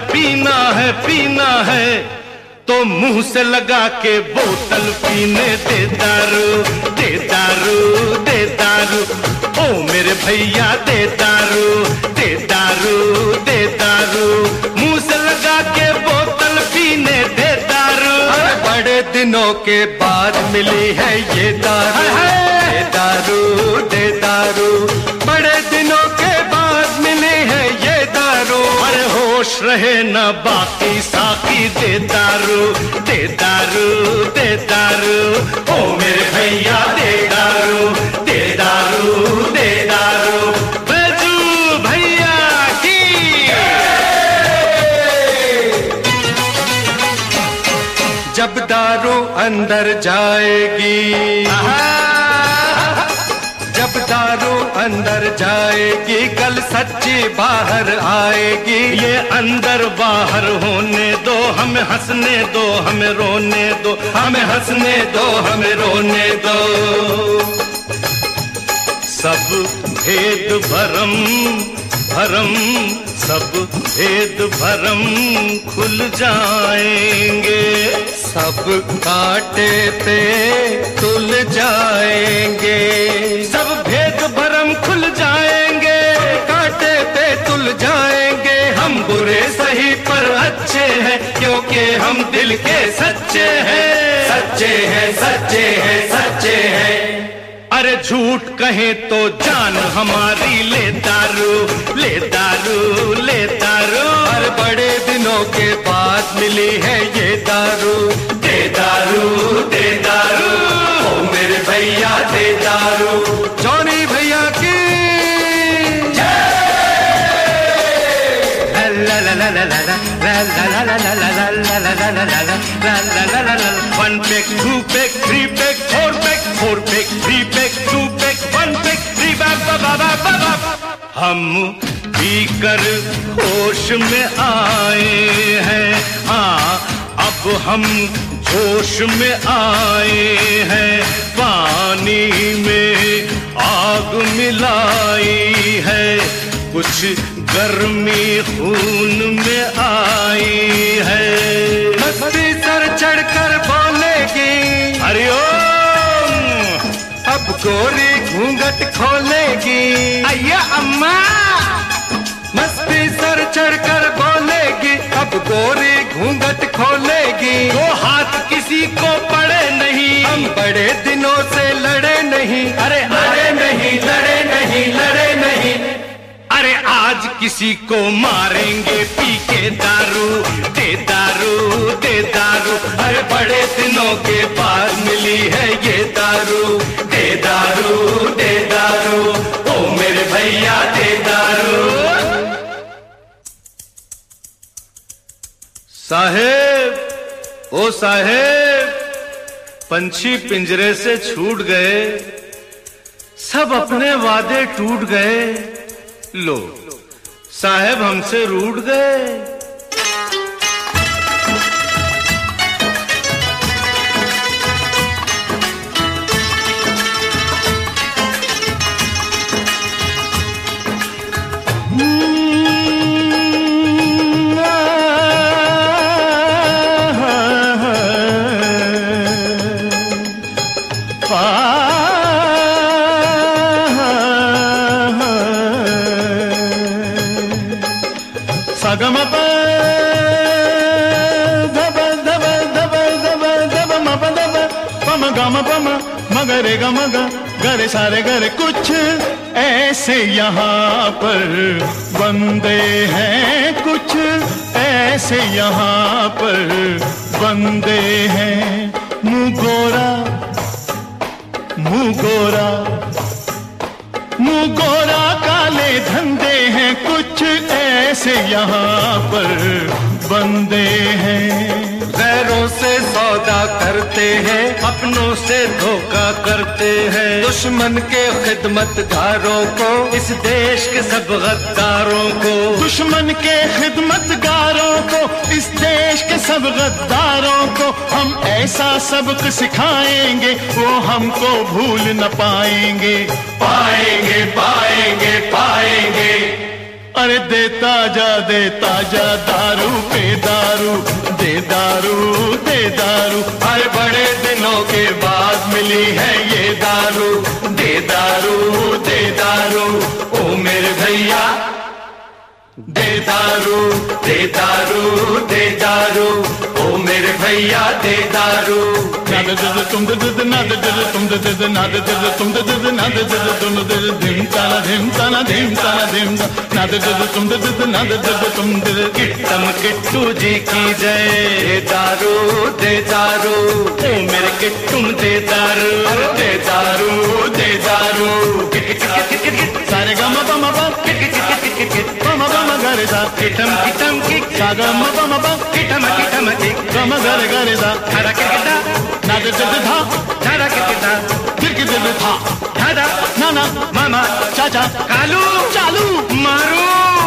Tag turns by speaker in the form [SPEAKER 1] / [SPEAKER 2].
[SPEAKER 1] पीना है तो मुंह से लगा के बोतल पीने दे दारू, दे दारू, दे दारू। ओ मेरे भैया दे दारू, दे दारू, दे दारू। मुंह से लगा के बोतल पीने दे दारू।
[SPEAKER 2] बड़े दिनों के बाद मिली है ये दारू, दे दारू, दे दारू। बड़े दिनों के बाद मिली है ये दारू।
[SPEAKER 1] अरे होश रहे न बाकी साकी दे दारू, दे दारू, दे दारू। ओ मेरे भैया दे दारू, दे दारू, दे दारू। बैजू भैया की
[SPEAKER 2] जब दारू अंदर जाएगी, जब दारू अंदर जाएगी, कल सच्ची बाहर आएगी।
[SPEAKER 1] ये अंदर बाहर होने दो, हमें हंसने दो, हमें रोने दो, हमें हंसने दो, हमें रोने दो। सब भेद भरम भरम, सब भेद भरम खुल जाएंगे।
[SPEAKER 2] सब कांटे पे तुल जाएंगे,
[SPEAKER 1] सब भेद भरम खुल जाएंगे,
[SPEAKER 2] कांटे पे तुल जाएंगे।
[SPEAKER 1] हम बुरे सही पर अच्छे हैं, क्योंकि हम दिल के सच्चे हैं,
[SPEAKER 2] सच्चे हैं, सच्चे हैं, सच्चे हैं।
[SPEAKER 1] अरे झूठ कहे तो जान हमारी ले दारू, ले दारू, ले दारू।
[SPEAKER 2] हर बड़े दिनों के बाद मिली है ये दारू,
[SPEAKER 1] दे दारू, दे दारू।
[SPEAKER 2] ओ मेरे भैया दे दारू। जॉनी भैया की
[SPEAKER 1] one peg, two peg, three peg, four peg, four peg, three peg, two peg, one peg, three back, बाबा। हम पीकर होश में आए हैं, हाँ अब हम जोश में आए हैं। पानी में आग मिलाई है, कुछ गर्मी खून में आई है।
[SPEAKER 2] मस्ती सर चढ़कर बोलेगी,
[SPEAKER 1] हरिओम।
[SPEAKER 2] अब गोरी घूंघट खोलेगी,
[SPEAKER 1] अय्या अम्मा।
[SPEAKER 2] मस्ती सर चढ़कर बोलेगी, अब गोरी घूंघट खोलेगी।
[SPEAKER 1] दो हाथ किसी को पड़े नहीं,
[SPEAKER 2] हम बड़े दिनों से लड़े नहीं,
[SPEAKER 1] अरे
[SPEAKER 2] लड़े नहीं, लड़े नहीं, लड़े नहीं।
[SPEAKER 1] अरे आज किसी को मारेंगे पी के दारू, दे दारू, दे दारू।
[SPEAKER 2] अरे बड़े दिनों के बाद मिली है ये दारू, दे दारू, दे दारू। ओ मेरे भैया दे दारू।
[SPEAKER 1] साहेब, ओ साहेब, पंछी पिंजरे से छूट गए, सब अपने वादे टूट गए। लो साहेब हमसे रूठ गए।
[SPEAKER 3] सगम प धब धब धब धब धब मप धब पम गम पम मगरे गम ग गरे सारे गरे। कुछ ऐसे यहाँ पर बंदे हैं, कुछ ऐसे यहाँ पर बंदे हैं। मुँह गोरा, मुँह गोरा, मुँह गोरा काले धंधे हैं। कुछ ऐसे यहाँ पर बंदे हैं।
[SPEAKER 2] गैरों से सौदा करते हैं,
[SPEAKER 1] अपनों से धोखा करते हैं।
[SPEAKER 2] दुश्मन के खिदमतगारों को,
[SPEAKER 1] इस देश के सब गद्दारों को,
[SPEAKER 3] दुश्मन के खिदमतगारों को, इस देश के सब गद्दारों को हम ऐसा सबक सिखाएंगे, वो हमको भूल न पाएंगे।
[SPEAKER 2] पाएंगे, पाएंगे, पाएंगे।
[SPEAKER 3] अरे देता जा दारू पे दारू, दे दारू दे दारू।
[SPEAKER 2] अरे बड़े दिनों के बाद मिली है ये दारू, दे दारू दे दारू। ओ मेरे भैया दे दारू दे दारू दे दारू। ओ मेरे भैया दे दारू।
[SPEAKER 3] ना दे दे तुम दे दे ना दे दे तुम दे दे ना दे दे तुम दे दे ना दे दे तुम दे दे धिम ताना धिम ताना धिम ताना धिम ना दे दे तुम दे दे ना दे दे तुम दे दे।
[SPEAKER 1] किट्टम किट्टू जी की जय।
[SPEAKER 2] दे दारू दे दारू।
[SPEAKER 1] ओ मेरे किट्टुम दे दारू,
[SPEAKER 2] दे दारू दे दारू।
[SPEAKER 3] सारे गा मा पा मा पा पा मा पा मा गा रे सा।
[SPEAKER 1] किटम किटम किक,
[SPEAKER 3] सा गा मा पा मा पा
[SPEAKER 1] किटम किटम किक,
[SPEAKER 3] गा मा गा रे सा।
[SPEAKER 1] धारा किरकिटा,
[SPEAKER 3] ना दे दे धा
[SPEAKER 1] धारा किरकिटा,
[SPEAKER 3] फिर के दे दे था
[SPEAKER 1] धारा
[SPEAKER 3] ना ना
[SPEAKER 1] मामा
[SPEAKER 3] चाचा
[SPEAKER 1] कालू
[SPEAKER 3] चालू
[SPEAKER 1] मारू।